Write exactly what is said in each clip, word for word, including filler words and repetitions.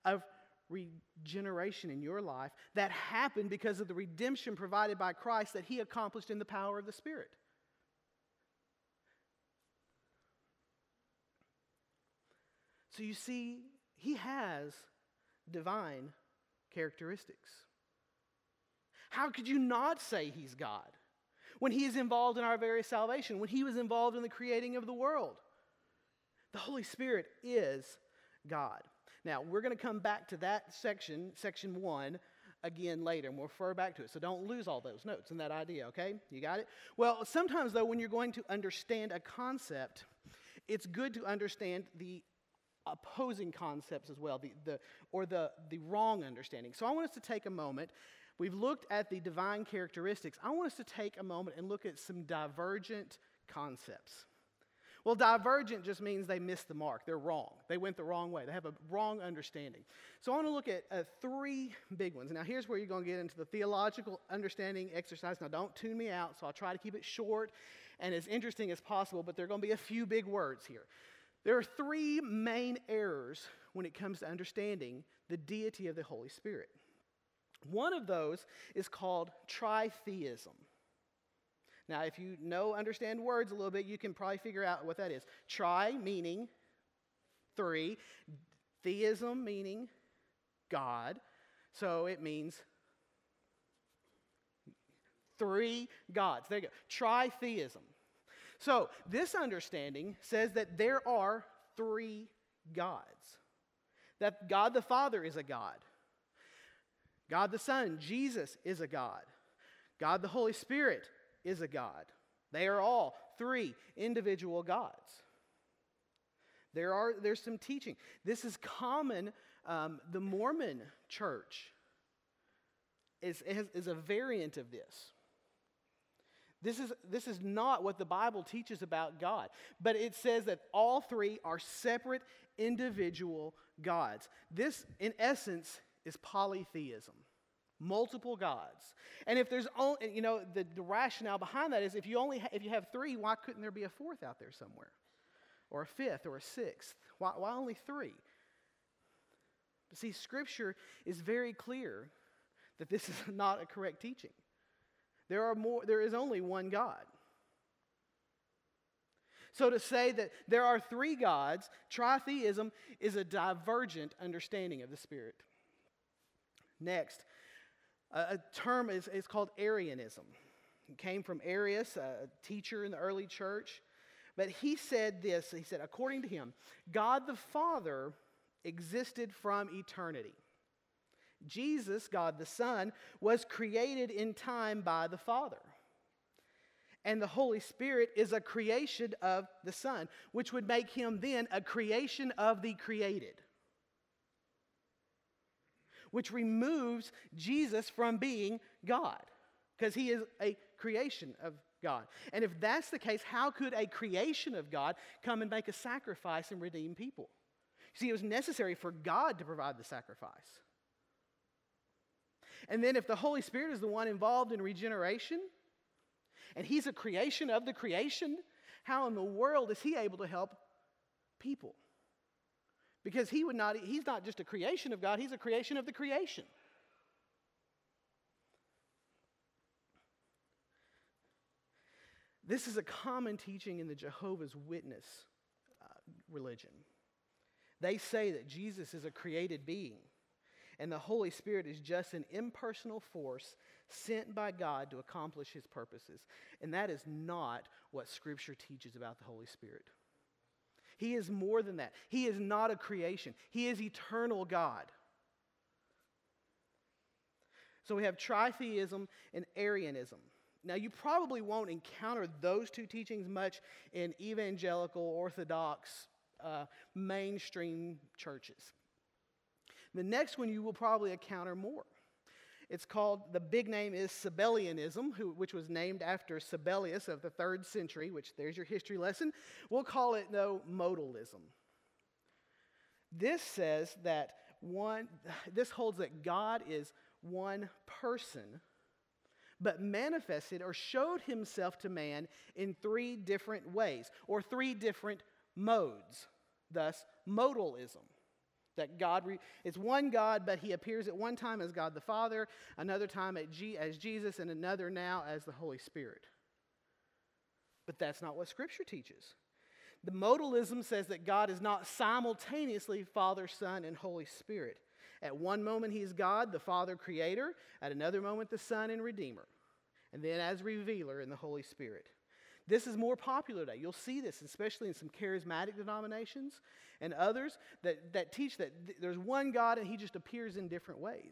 of regeneration in your life that happened because of the redemption provided by Christ that he accomplished in the power of the Spirit. So you see, he has divine characteristics. How could you not say he's God when he is involved in our very salvation, when he was involved in the creating of the world? The Holy Spirit is God. Now, we're going to come back to that section, section one, again later, and we'll refer back to it. So don't lose all those notes and that idea, okay? You got it? Well, sometimes, though, when you're going to understand a concept, it's good to understand the opposing concepts as well, the, the, or the, the wrong understanding. So I want us to take a moment. We've looked at the divine characteristics. I want us to take a moment and look at some divergent concepts. Well, divergent just means they missed the mark. They're wrong. They went the wrong way. They have a wrong understanding. So I want to look at uh, three big ones. Now, here's where you're going to get into the theological understanding exercise. Now, don't tune me out, so I'll try to keep it short and as interesting as possible, but there are going to be a few big words here. There are three main errors when it comes to understanding the deity of the Holy Spirit. One of those is called tritheism. Now, if you know, understand words a little bit, you can probably figure out what that is. Tri meaning three, theism meaning God. So it means three gods. There you go. Tritheism. So this understanding says that there are three gods. That God the Father is a God. God the Son, Jesus, is a God. God the Holy Spirit is a God. They are all three individual gods. There are there's some teaching. This is common. Um, the Mormon church is, is, is a variant of this. This is, this is not what the Bible teaches about God, but it says that all three are separate individual gods. This, in essence, is polytheism. Multiple gods. And if there's only, you know, the, the rationale behind that is if you only ha- if you have three, why couldn't there be a fourth out there somewhere? Or a fifth or a sixth? Why, why only three? But see, Scripture is very clear that this is not a correct teaching. There are more, there is only one God. So to say that there are three gods, tritheism, is a divergent understanding of the Spirit. Next, a term is, is called Arianism. It came from Arius, a teacher in the early church. But he said this, he said, according to him, God the Father existed from eternity. Jesus, God the Son, was created in time by the Father. And the Holy Spirit is a creation of the Son, which would make him then a creation of the created. Which removes Jesus from being God, because he is a creation of God. And if that's the case, how could a creation of God come and make a sacrifice and redeem people? See, it was necessary for God to provide the sacrifice. And then if the Holy Spirit is the one involved in regeneration, and he's a creation of the creation, how in the world is he able to help people? Because he would not, he's not just a creation of God, he's a creation of the creation. This is a common teaching in the Jehovah's Witness uh, religion. They say that Jesus is a created being, and the Holy Spirit is just an impersonal force sent by God to accomplish his purposes. And that is not what Scripture teaches about the Holy Spirit. He is more than that. He is not a creation. He is eternal God. So we have tritheism and Arianism. Now, you probably won't encounter those two teachings much in evangelical, orthodox, uh, mainstream churches. The next one you will probably encounter more. It's called, the big name is Sabellianism, who, which was named after Sabellius of the third century, which there's your history lesson. We'll call it, though, modalism. This says that one, this holds that God is one person, but manifested or showed himself to man in three different ways, or three different modes, thus modalism. That God, re- it's one God, but he appears at one time as God the Father, another time at G- as Jesus, and another now as the Holy Spirit. But that's not what Scripture teaches. The modalism says that God is not simultaneously Father, Son, and Holy Spirit. At one moment he is God, the Father, Creator. At another moment the Son and Redeemer. And then as Revealer in the Holy Spirit. This is more popular today. You'll see this, especially in some charismatic denominations and others that, that teach that th- there's one God and he just appears in different ways.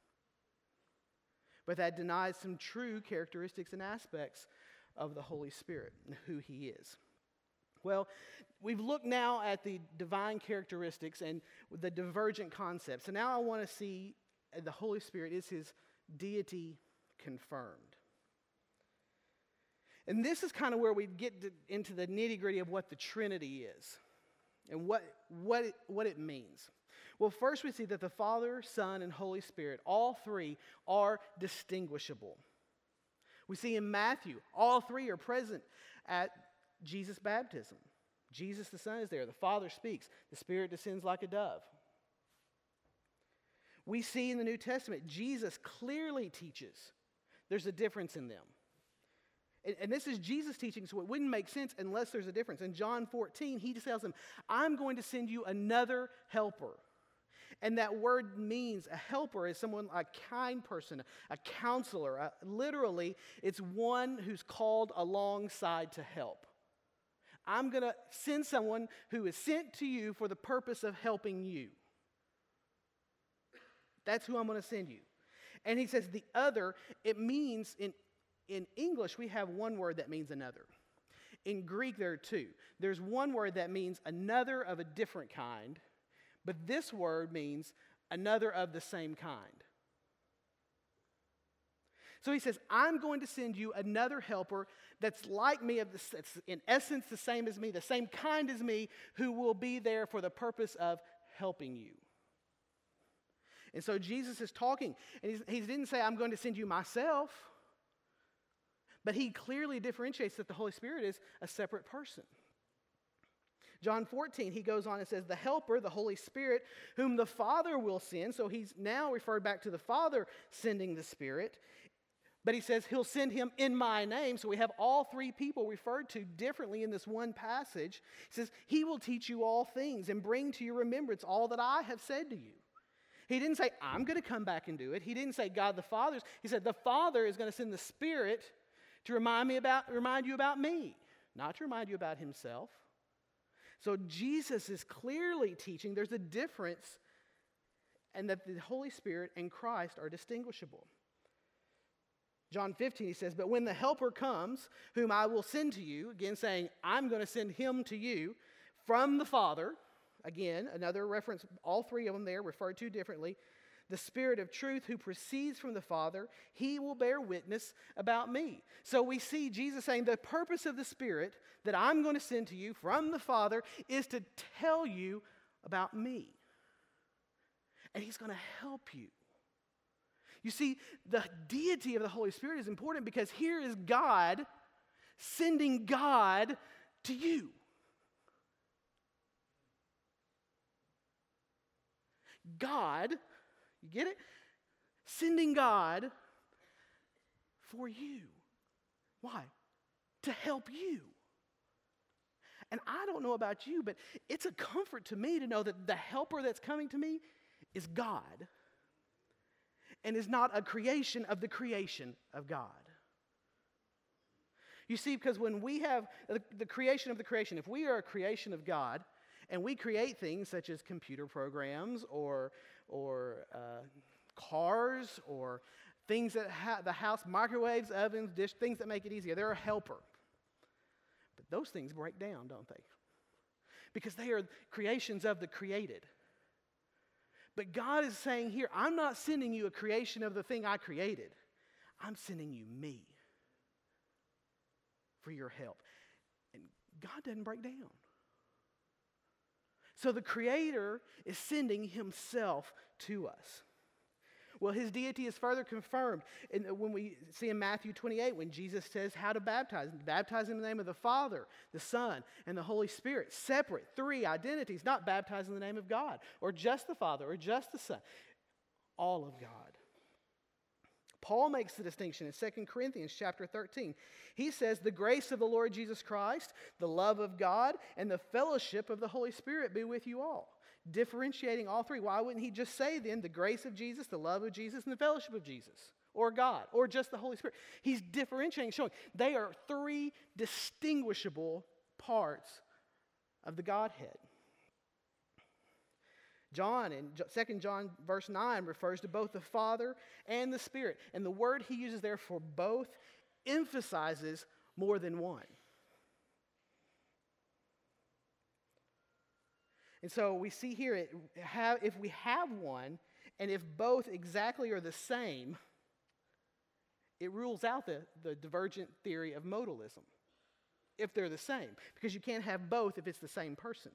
But that denies some true characteristics and aspects of the Holy Spirit and who he is. Well, we've looked now at the divine characteristics and the divergent concepts. So now I want to see the Holy Spirit is his deity confirmed. And this is kind of where we get to, into the nitty-gritty of what the Trinity is and what, what, it, what it means. Well, first we see that the Father, Son, and Holy Spirit, all three are distinguishable. We see in Matthew, all three are present at Jesus' baptism. Jesus the Son is there. The Father speaks. The Spirit descends like a dove. We see in the New Testament, Jesus clearly teaches there's a difference in them. And, and this is Jesus teaching, so it wouldn't make sense unless there's a difference. In John fourteen, he tells them, I'm going to send you another helper. And that word means a helper is someone, a kind person, a counselor. A, literally, it's one who's called alongside to help. I'm going to send someone who is sent to you for the purpose of helping you. That's who I'm going to send you. And he says the other, it means, in, in English, we have one word that means another. In Greek, there are two. There's one word that means another of a different kind, but this word means another of the same kind. So he says, I'm going to send you another helper that's like me, of the, that's in essence the same as me, the same kind as me, who will be there for the purpose of helping you. And so Jesus is talking, and he's, he didn't say, I'm going to send you myself, but he clearly differentiates that the Holy Spirit is a separate person. John fourteen, he goes on and says, the helper, the Holy Spirit, whom the Father will send. So he's now referred back to the Father sending the Spirit. But he says he'll send him in my name. So we have all three people referred to differently in this one passage. He says, he will teach you all things and bring to your remembrance all that I have said to you. He didn't say, I'm going to come back and do it. He didn't say God the Father. He said the Father is going to send the Spirit to remind me about, remind you about me, not to remind you about himself. So Jesus is clearly teaching there's a difference and that the Holy Spirit and Christ are distinguishable. John fifteen, he says, but when the Helper comes, whom I will send to you, again saying, I'm going to send him to you from the Father, again, another reference, all three of them there referred to differently, the Spirit of truth who proceeds from the Father, he will bear witness about me. So we see Jesus saying the purpose of the Spirit that I'm going to send to you from the Father is to tell you about me. And he's going to help you. You see, the deity of the Holy Spirit is important because here is God sending God to you. God, you get it? Sending God for you. Why? To help you. And I don't know about you, but it's a comfort to me to know that the helper that's coming to me is God and is not a creation of the creation of God. You see, because when we have the, the creation of the creation, if we are a creation of God, and we create things such as computer programs or, or uh, cars or things that ha- the house, microwaves, ovens, dish, things that make it easier. They're a helper. But those things break down, don't they? Because they are creations of the created. But God is saying here, I'm not sending you a creation of the thing I created. I'm sending you me for your help. And God doesn't break down. So the Creator is sending himself to us. Well, his deity is further confirmed in, when we see in Matthew twenty-eight, when Jesus says how to baptize. Baptize in the name of the Father, the Son, and the Holy Spirit. Separate, three identities, not baptize in the name of God, or just the Father, or just the Son. All of God. Paul makes the distinction in Second Corinthians chapter thirteen. He says, the grace of the Lord Jesus Christ, the love of God, and the fellowship of the Holy Spirit be with you all. Differentiating all three. Why wouldn't he just say then the grace of Jesus, the love of Jesus, and the fellowship of Jesus? Or God, or just the Holy Spirit. He's differentiating, showing they are three distinguishable parts of the Godhead. John, in Second John verse nine, refers to both the Father and the Spirit. And the word he uses there for both emphasizes more than one. And so we see here, it have, if we have one, and if both exactly are the same, it rules out the, the divergent theory of modalism, if they're the same. Because you can't have both if it's the same person.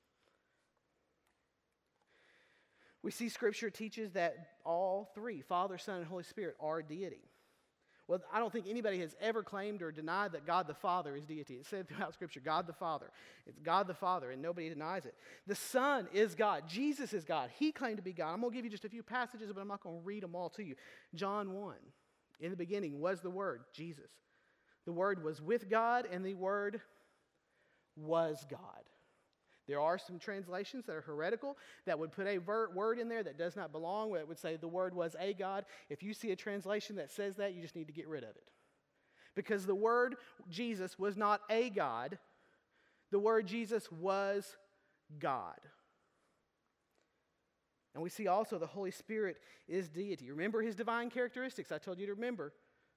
We see Scripture teaches that all three, Father, Son, and Holy Spirit, are deity. Well, I don't think anybody has ever claimed or denied that God the Father is deity. It's said throughout Scripture, God the Father. It's God the Father, and nobody denies it. The Son is God. Jesus is God. He claimed to be God. I'm going to give you just a few passages, but I'm not going to read them all to you. John one, in the beginning was the Word, Jesus. The Word was with God, and the Word was God. There are some translations that are heretical that would put a ver- word in there that does not belong, where it would say the Word was a God. If you see a translation that says that, you just need to get rid of it. Because the word Jesus was not a God. The word Jesus was God. And we see also the Holy Spirit is deity. Remember his divine characteristics. I told you to remember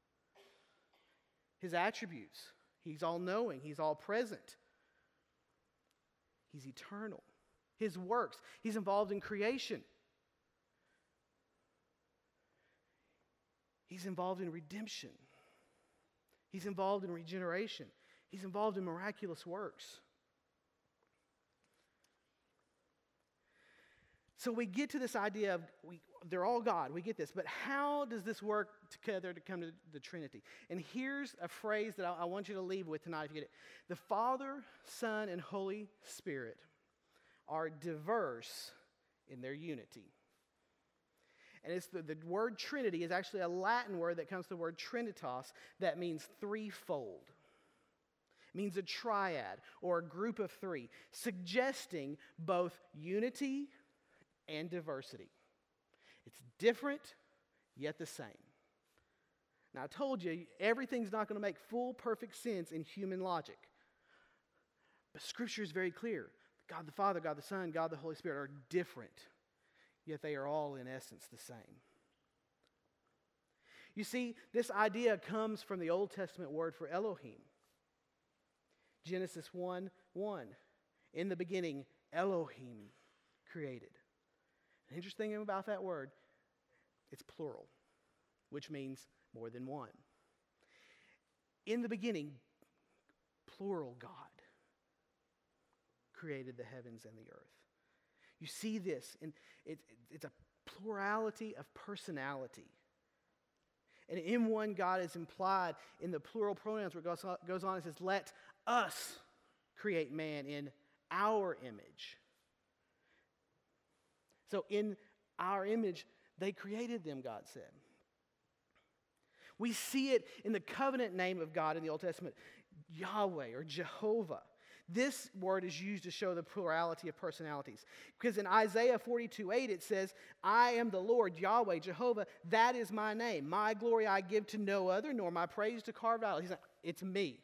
his attributes. He's all-knowing. He's all-present. He's eternal. His works. He's involved in creation. He's involved in redemption. He's involved in regeneration. He's involved in miraculous works. So we get to this idea of we, they're all God. We get this. But how does this work together to come to the Trinity? And here's a phrase that I, I want you to leave with tonight if you get it. The Father, Son, and Holy Spirit are diverse in their unity. And it's the, the word Trinity is actually a Latin word that comes from the word Trinitas that means threefold. It means a triad or a group of three, suggesting both unity and diversity. It's different, yet the same. Now, I told you, everything's not going to make full, perfect sense in human logic. But Scripture is very clear. God the Father, God the Son, God the Holy Spirit are different, yet they are all in essence the same. You see, this idea comes from the Old Testament word for Elohim. Genesis one one. In the beginning, Elohim created. The interesting thing about that word, it's plural, which means more than one. In the beginning, plural God created the heavens and the earth. You see this, and it, it, it's a plurality of personality. And in one, God is implied in the plural pronouns where it goes on, goes on and says, let us create man in our image. So in our image, they created them, God said. We see it in the covenant name of God in the Old Testament, Yahweh or Jehovah. This word is used to show the plurality of personalities. Because in Isaiah forty-two eight it says, I am the Lord, Yahweh, Jehovah, that is my name. My glory I give to no other, nor my praise to carved out. He's like, it's me.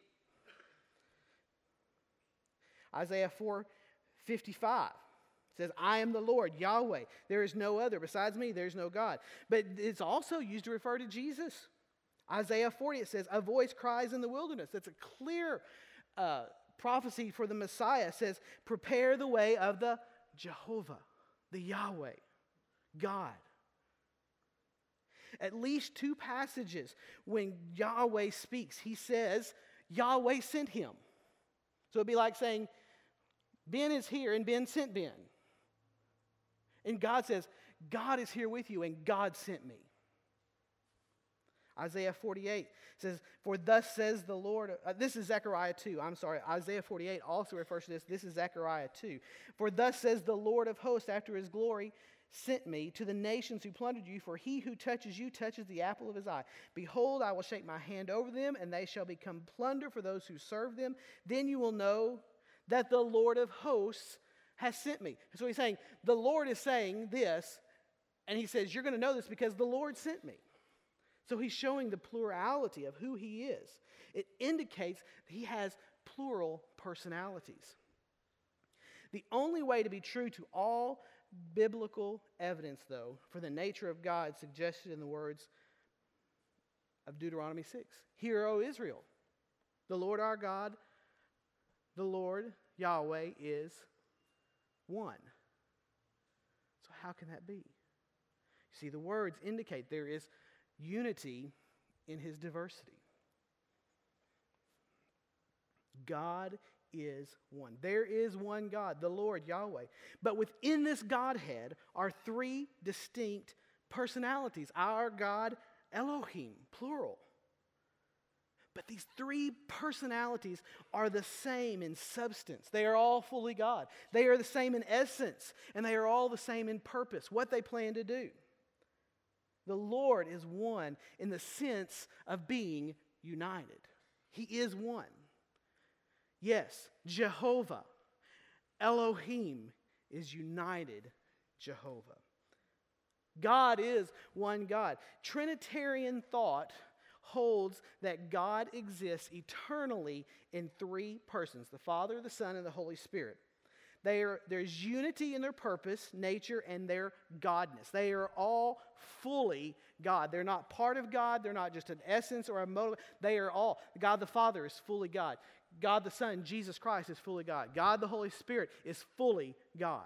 Isaiah four fifty-five says, I am the Lord, Yahweh. There is no other. Besides me, there is no God. But it's also used to refer to Jesus. Isaiah forty, it says, a voice cries in the wilderness. That's a clear uh, prophecy for the Messiah. It says, prepare the way of the Jehovah, the Yahweh, God. At least two passages when Yahweh speaks, he says, Yahweh sent him. So it'd be like saying, Ben is here and Ben sent Ben. And God says, God is here with you, and God sent me. Isaiah forty-eight says, for thus says the Lord, uh, this is Zechariah two, I'm sorry, Isaiah forty-eight also refers to this, this is Zechariah two. For thus says the Lord of hosts, after his glory sent me to the nations who plundered you, for he who touches you touches the apple of his eye. Behold, I will shake my hand over them, and they shall become plunder for those who serve them. Then you will know that the Lord of hosts has sent me. So he's saying, the Lord is saying this, and he says, you're going to know this because the Lord sent me. So he's showing the plurality of who he is. It indicates that he has plural personalities. The only way to be true to all biblical evidence, though, for the nature of God suggested in the words of Deuteronomy six. Hear, O Israel, the Lord our God, the Lord Yahweh is one. So how can that be? You see, the words indicate there is unity in his diversity. God is one. There is one God, the Lord Yahweh. But within this Godhead are three distinct personalities. Our God, Elohim, plural. But these three personalities are the same in substance. They are all fully God. They are the same in essence, and they are all the same in purpose, what they plan to do. The Lord is one in the sense of being united. He is one. Yes, Jehovah, Elohim is united Jehovah. God is one God. Trinitarian thought holds that God exists eternally in three persons, the Father, the Son, and the Holy Spirit. They are, there's unity in their purpose, nature, and their godness. They are all fully God. They're not part of God. They're not just an essence or a motive. They are all. God the Father is fully God. God the Son, Jesus Christ, is fully God. God the Holy Spirit is fully God.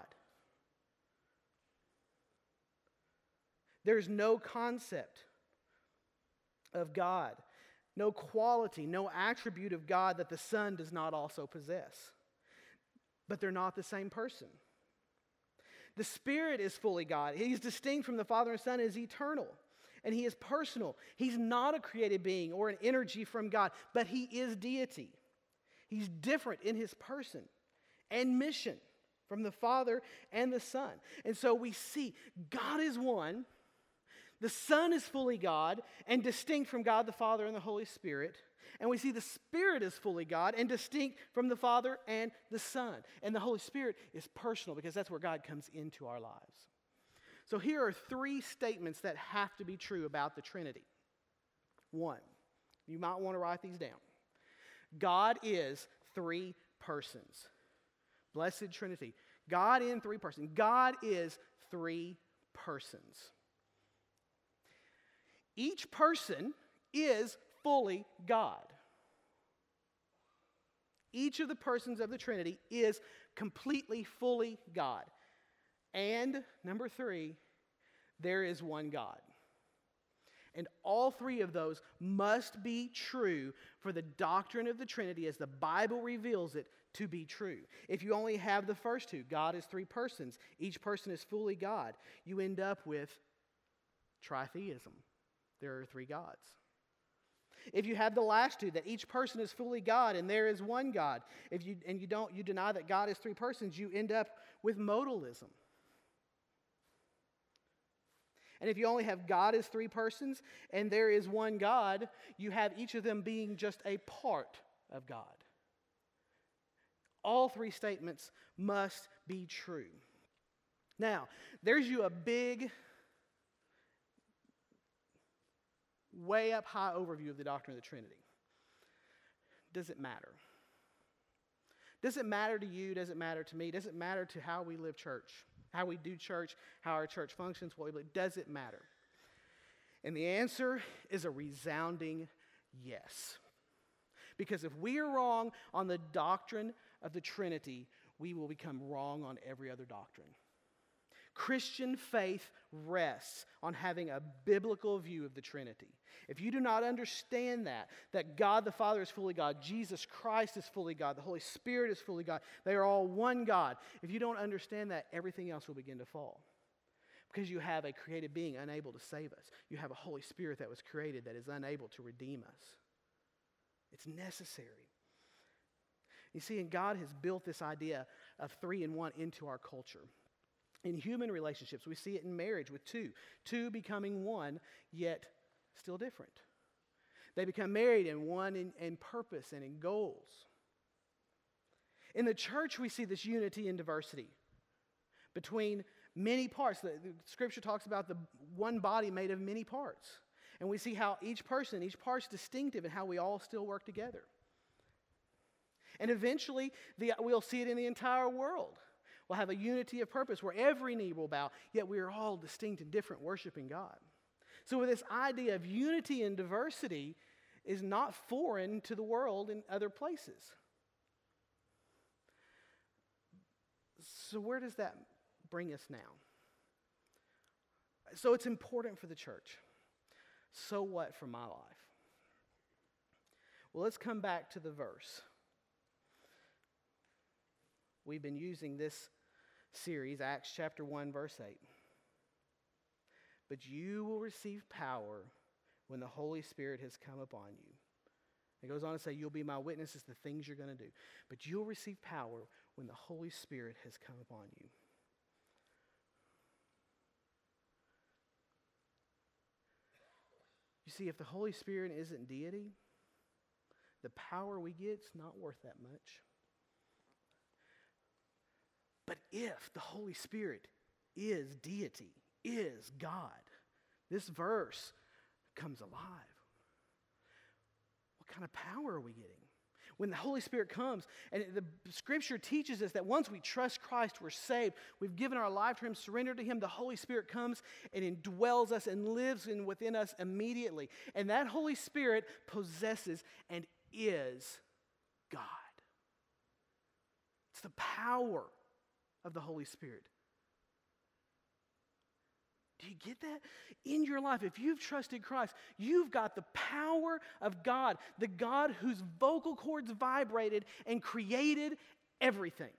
There's no concept of God, no quality, no attribute of God that the Son does not also possess. But they're not the same person. The Spirit is fully God. He's distinct from the Father and Son, is eternal. And he is personal. He's not a created being or an energy from God, but he is deity. He's different in his person and mission from the Father and the Son. And so we see God is one, the Son is fully God and distinct from God the Father and the Holy Spirit. And we see the Spirit is fully God and distinct from the Father and the Son. And the Holy Spirit is personal because that's where God comes into our lives. So here are three statements that have to be true about the Trinity. One, you might want to write these down. God is three persons. Blessed Trinity. God in three persons. God is three persons. Each person is fully God. Each of the persons of the Trinity is completely, fully God. And number three, there is one God. And all three of those must be true for the doctrine of the Trinity as the Bible reveals it to be true. If you only have the first two, God is three persons, each person is fully God, you end up with tritheism. There are three gods. If you have the last two, that each person is fully God and there is one God, if you and you don't you deny that God is three persons, you end up with modalism. And if you only have God as three persons and there is one God, you have each of them being just a part of God. All three statements must be true. Now, there's you a big, way up high overview of the doctrine of the Trinity. Does it matter? Does it matter to you? Does it matter to me? Does it matter to how we live church? How we do church? How our church functions? What we believe? Does it matter? And the answer is a resounding yes. Because if we are wrong on the doctrine of the Trinity, we will become wrong on every other doctrine. Christian faith rests on having a biblical view of the Trinity. If you do not understand that, that God the Father is fully God, Jesus Christ is fully God, the Holy Spirit is fully God, they are all one God. If you don't understand that, everything else will begin to fall. because you have a created being unable to save us. You have a Holy Spirit that was created that is unable to redeem us. It's necessary. You see, and God has built this idea of three in one into our culture. In human relationships, we see it in marriage with two. Two becoming one, yet still different. They become married in one in, in purpose and in goals. In the church, we see this unity and diversity between many parts. The, the Scripture talks about the one body made of many parts. And we see how each person, each part's distinctive and how we all still work together. And eventually, the, we'll see it in the entire world. We'll have a unity of purpose where every knee will bow, yet we are all distinct and different, worshiping God. So with this idea of unity and diversity is not foreign to the world in other places. So where does that bring us now? So it's important for the church. So what for my life? Well, let's come back to the verse. We've been using this series, Acts chapter one, verse eight. But you will receive power when the Holy Spirit has come upon you. It goes on to say, you'll be my witnesses, the things you're going to do. But you'll receive power when the Holy Spirit has come upon you. You see, if the Holy Spirit isn't deity, the power we get is not worth that much. But if the Holy Spirit is deity, is God, this verse comes alive. What kind of power are we getting? When the Holy Spirit comes, and the Scripture teaches us that once we trust Christ, we're saved. We've given our life to Him, surrendered to Him. The Holy Spirit comes and indwells us and lives in within us immediately. And that Holy Spirit possesses and is God. It's the power of the Holy Spirit. Do you get that? In your life, if you've trusted Christ, you've got the power of God, the God whose vocal cords vibrated and created everything.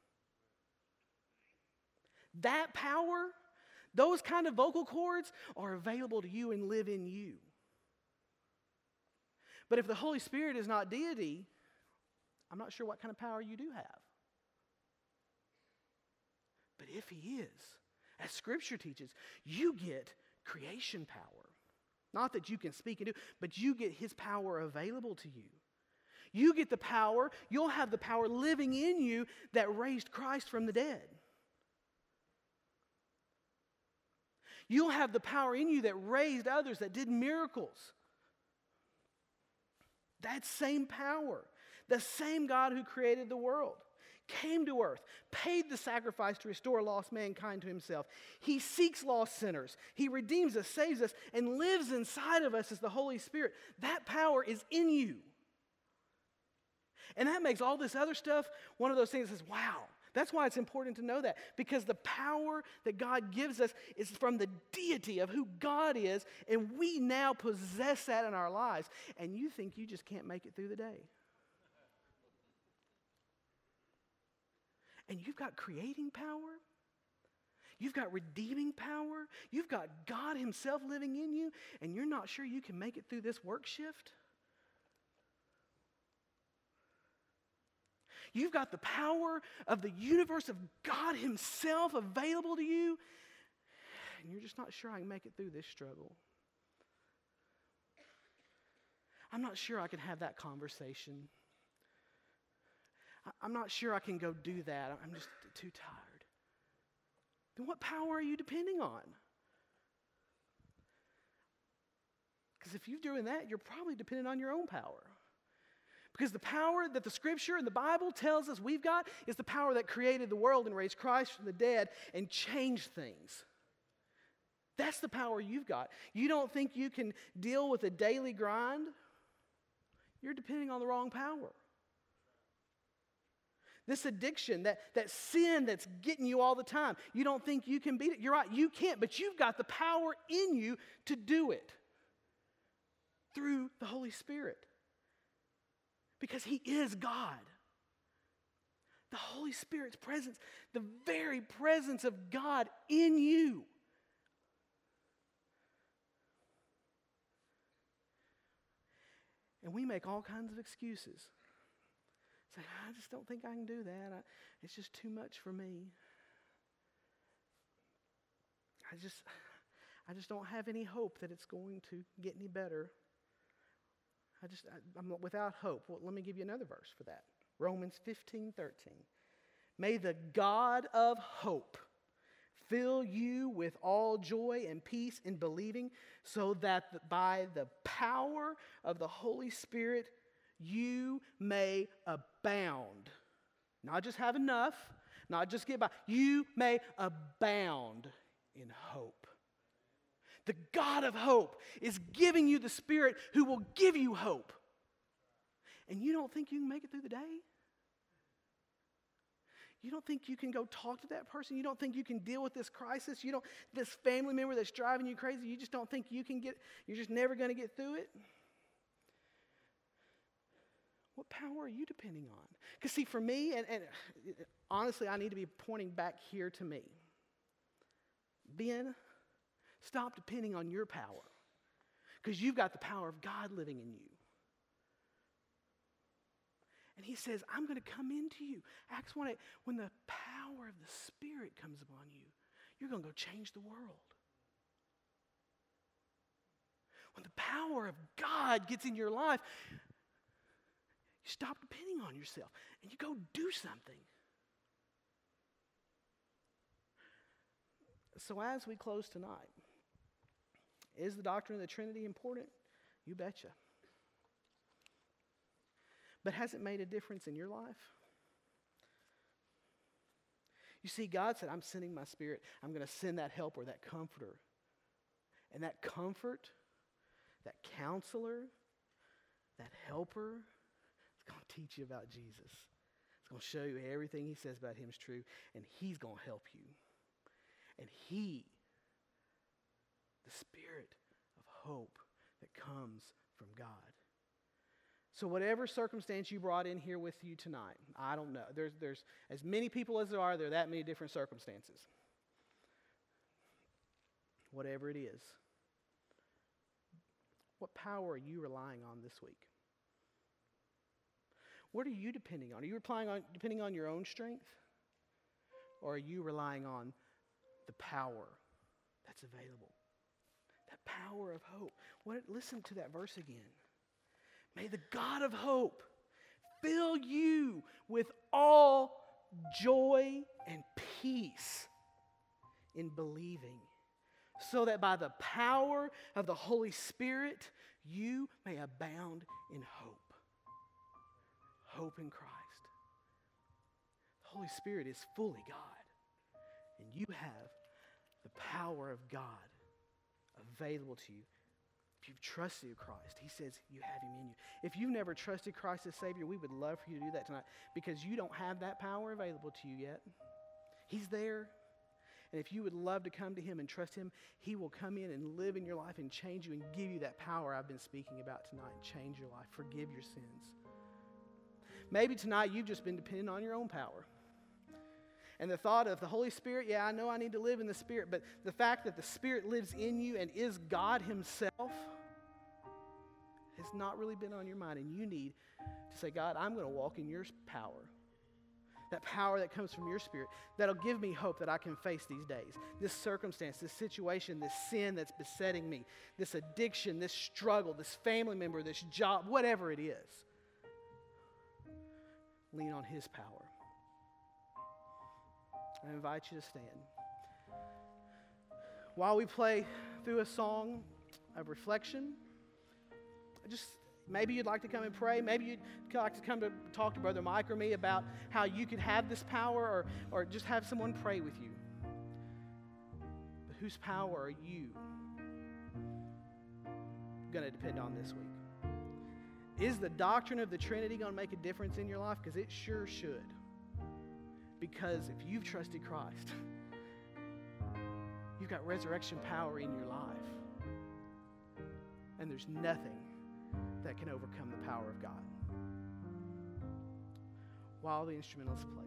That power, those kind of vocal cords are available to you and live in you. But if the Holy Spirit is not deity, I'm not sure what kind of power you do have. But if He is, as Scripture teaches, you get creation power. Not that you can speak and do, but you get His power available to you. You get the power, you'll have the power living in you that raised Christ from the dead. You'll have the power in you that raised others, that did miracles. That same power, the same God who created the world, came to earth, paid the sacrifice to restore lost mankind to Himself. He seeks lost sinners. He redeems us, saves us, and lives inside of us as the Holy Spirit. That power is in you. And that makes all this other stuff one of those things that says, wow. That's why it's important to know that, because the power that God gives us is from the deity of who God is, and we now possess that in our lives. And you think you just can't make it through the day. And you've got creating power. You've got redeeming power. You've got God Himself living in you, and you're not sure you can make it through this work shift. You've got the power of the universe of God Himself available to you, and you're just not sure I can make it through this struggle. I'm not sure I can have that conversation. I'm not sure I can go do that. I'm just too tired. Then what power are you depending on? Because if you're doing that, you're probably dependent on your own power. Because the power that the Scripture and the Bible tells us we've got is the power that created the world and raised Christ from the dead and changed things. That's the power you've got. You don't think you can deal with a daily grind? You're depending on the wrong power. This addiction, that, that sin that's getting you all the time, you don't think you can beat it. You're right, you can't, but you've got the power in you to do it through the Holy Spirit. Because He is God. The Holy Spirit's presence, the very presence of God in you, And we make all kinds of excuses. Say, I just don't think I can do that. I, it's just too much for me. I just, I just don't have any hope that it's going to get any better. I just, I, I'm without hope. Well, let me give you another verse for that. Romans fifteen thirteen. May the God of hope fill you with all joy and peace in believing, so that by the power of the Holy Spirit you may abound. Not just have enough, not just get by. You may abound in hope. The God of hope is giving you the Spirit who will give you hope. And you don't think you can make it through the day? You don't think you can go talk to that person? You don't think you can deal with this crisis? You don't, this family member that's driving you crazy, you just don't think you can get, you're just never going to get through it? What power are you depending on? Because see, for me, and, and honestly, I need to be pointing back here to me. Ben, stop depending on your power, because you've got the power of God living in you. And he says, I'm going to come into you. Acts one eight, when the power of the Spirit comes upon you, you're going to go change the world. When the power of God gets in your life, you stop depending on yourself and you go do something. So as we close tonight, is the doctrine of the Trinity important? You betcha. But has it made a difference in your life? You see, God said, I'm sending my Spirit. I'm going to send that helper, that comforter. And that comfort, that counselor, that helper, it's going to teach you about Jesus. It's going to show you everything he says about him is true. And he's going to help you. And he, the Spirit of hope that comes from God. So whatever circumstance you brought in here with you tonight, I don't know. There's, there's as many people as there are, there are that many different circumstances. Whatever it is. What power are you relying on this week? What are you depending on? Are you relying on, depending on your own strength? Or are you relying on the power that's available? That power of hope. What? Listen to that verse again. May the God of hope fill you with all joy and peace in believing, so that by the power of the Holy Spirit you may abound in hope. Hope in Christ. The Holy Spirit is fully God, and you have the power of God available to you. If you've trusted Christ, he says you have him in you. If you've never trusted Christ as Savior, we would love for you to do that tonight, because you don't have that power available to you yet. He's there. And if you would love to come to him and trust him, he will come in and live in your life and change you and give you that power I've been speaking about tonight and change your life, forgive your sins. Maybe tonight you've just been dependent on your own power. And the thought of the Holy Spirit, yeah, I know I need to live in the Spirit, but the fact that the Spirit lives in you and is God himself has not really been on your mind. And you need to say, God, I'm going to walk in your power. That power that comes from your Spirit, that'll give me hope that I can face these days. This circumstance, this situation, this sin that's besetting me, this addiction, this struggle, this family member, this job, whatever it is. Lean on his power. I invite you to stand. While we play through a song of reflection, just maybe you'd like to come and pray. Maybe you'd like to come to talk to Brother Mike or me about how you could have this power, or, or just have someone pray with you. But whose power are you going to depend on this week? Is the doctrine of the Trinity going to make a difference in your life? Because it sure should. Because if you've trusted Christ, you've got resurrection power in your life. And there's nothing that can overcome the power of God. While the instrumentalists play.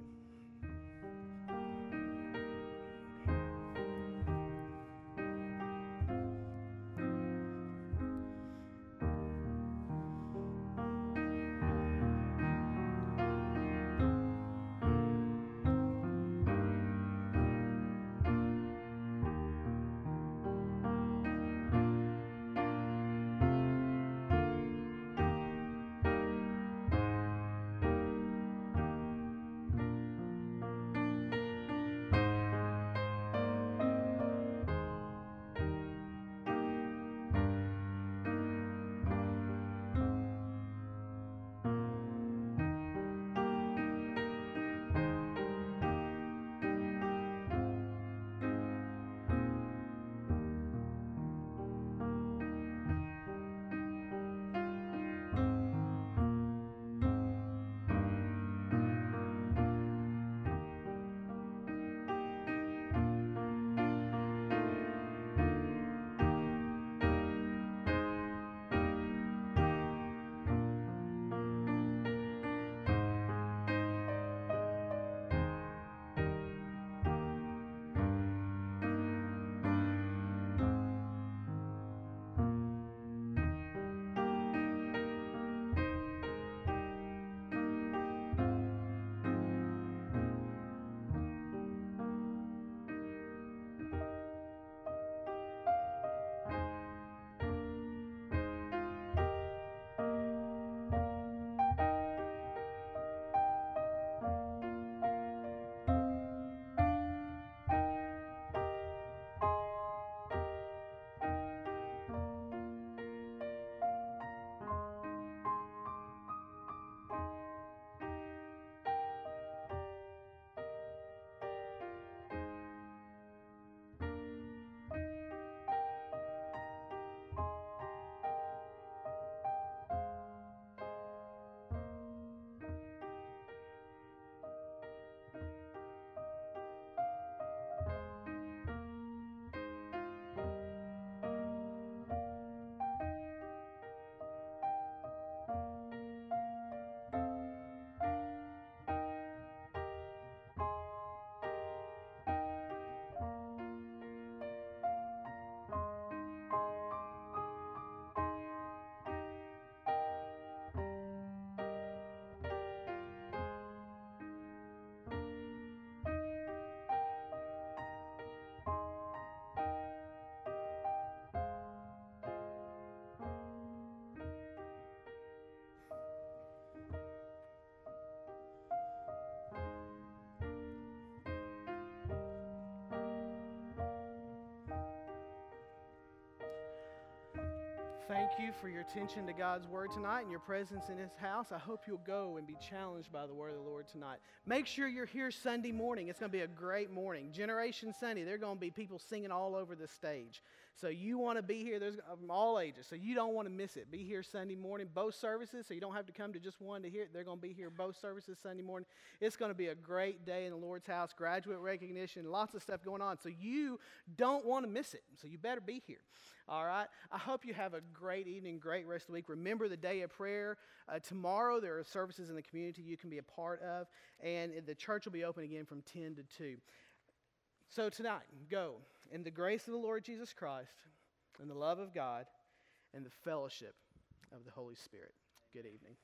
Thank you for your attention to God's Word tonight and your presence in His house. I hope you'll go and be challenged by the Word of the Lord tonight. Make sure you're here Sunday morning. It's going to be a great morning. Generation Sunday, there are going to be people singing all over the stage. So you want to be here. There's from all ages, so you don't want to miss it. Be here Sunday morning, both services, so you don't have to come to just one to hear it. They're going to be here both services Sunday morning. It's going to be a great day in the Lord's house, graduate recognition, lots of stuff going on. So you don't want to miss it. So you better be here. All right. I hope you have a great evening, great rest of the week. Remember the day of prayer. Uh, tomorrow there are services in the community you can be a part of, and the church will be open again from ten to two. So tonight, go in the grace of the Lord Jesus Christ, and the love of God, and the fellowship of the Holy Spirit. Good evening.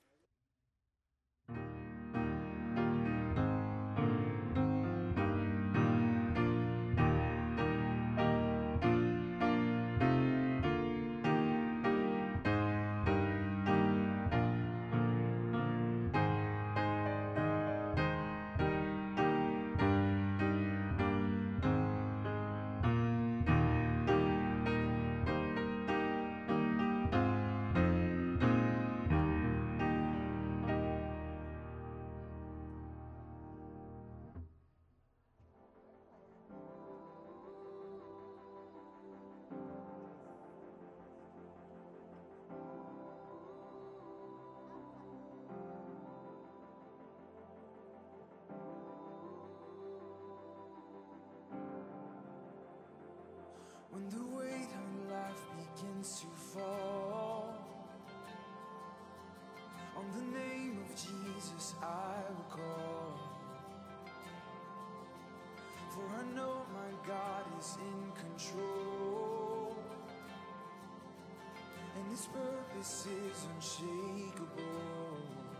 When the weight of life begins to fall, on the name of Jesus I will call. For I know my God is in control, and His purpose is unshakable.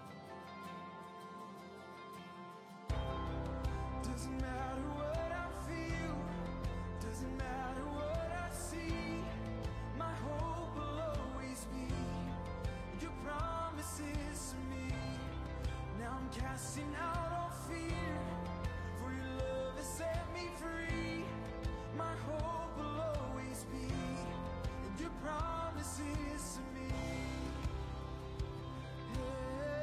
Doesn't matter what I feel, doesn't matter what I see, my hope will always be your promises to me. Now I'm casting out all fear, for your love has set me free. My hope will always be in your promises to me. Yeah.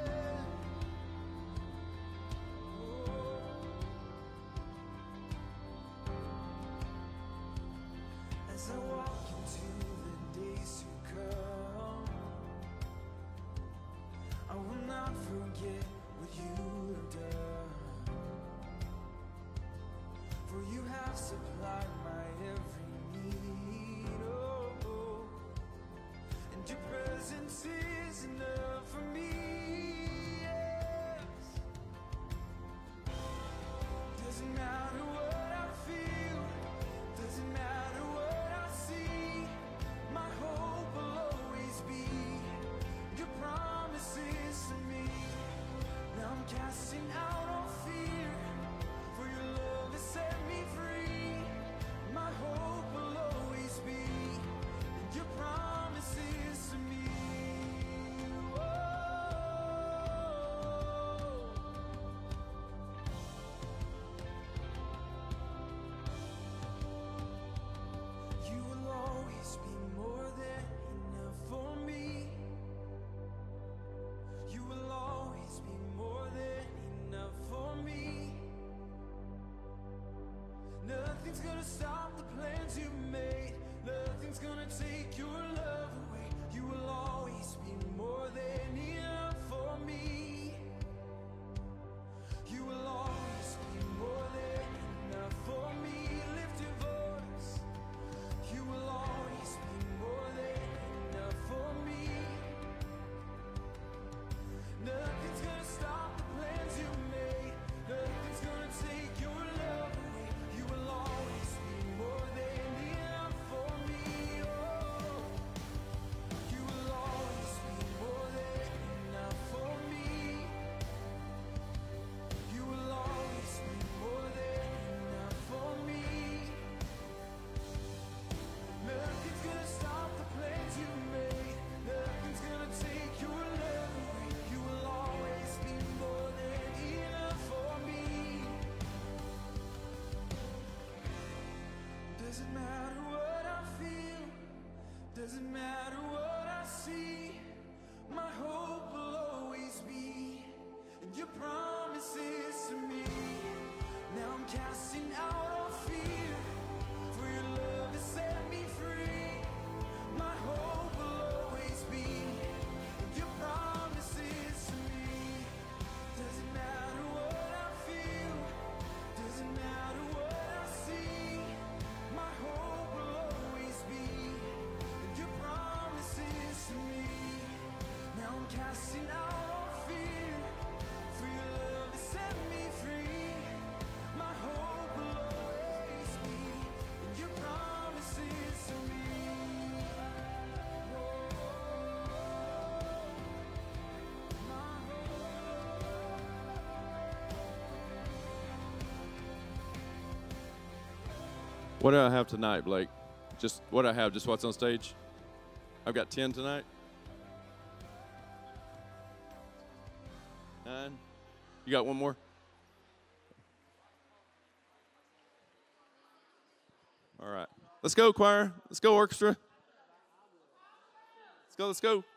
What do I have tonight, Blake? Just what do I have? Just what's on stage? I've got ten tonight. Nine. You got one more? All right. Let's go, choir. Let's go, orchestra. Let's go, let's go.